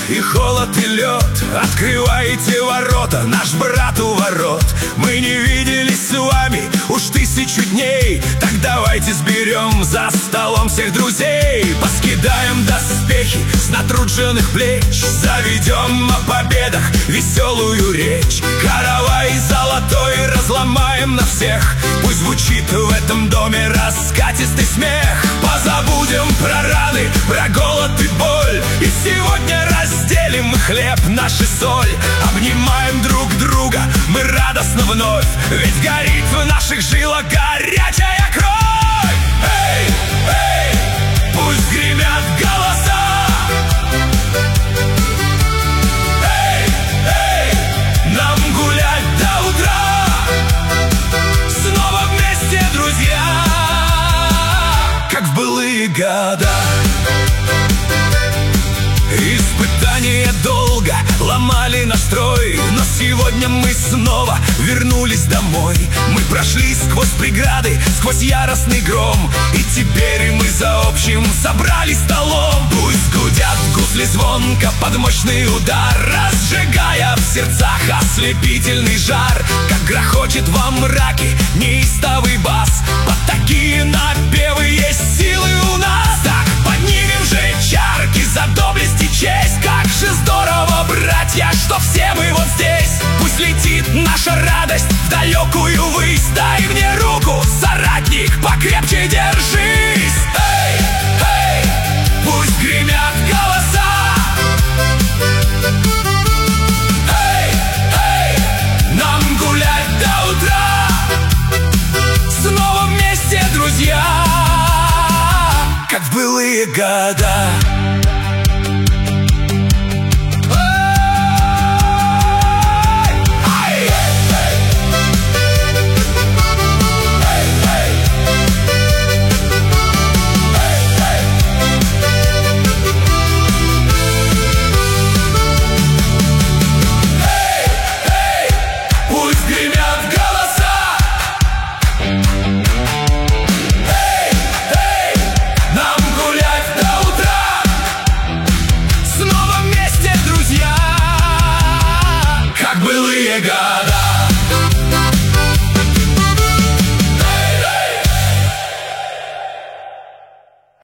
и холод, и лед. Открывайте ворота, наш брат у ворот. Мы не виделись с вами уж 1000 дней. Так давайте сберем за столом всех друзей. Поскидаем доспехи с натруженных плеч, заведем о победах веселую речь. Каравай золотой разломаем на всех. Пусть звучит в этом доме раскатистый смех. Позабудем про раны, про голод и боль, и сегодня разделим мы хлеб, наш и соль. Обнимаем друг друга мы радостно вновь, ведь горит в наших жилах горячая кровь. Эй, эй, пусть гремят голоса. Эй, эй, нам гулять до утра. Снова вместе, друзья, как в былые года. Испытания долго ломали настрой, но сегодня мы снова вернулись домой. Мы прошли сквозь преграды, сквозь яростный гром, и теперь мы за общим собрались столом. Пусть гудят гусли звонко под мощный удар, разжигая в сердцах ослепительный жар. Как грохочет во мраке неистовый бас, под такие напевы есть силы у нас. Так поднимем же чарки за доблесть и честь. Как же здорово, братья, что все мы вот здесь. Пусть летит наша радость в далекую высь. Дай мне руку, соратник, покрепче держись. Эй, эй, пусть гремят голоса. Эй, эй, нам гулять до утра. Снова вместе, друзья, как в былые года. Былые года.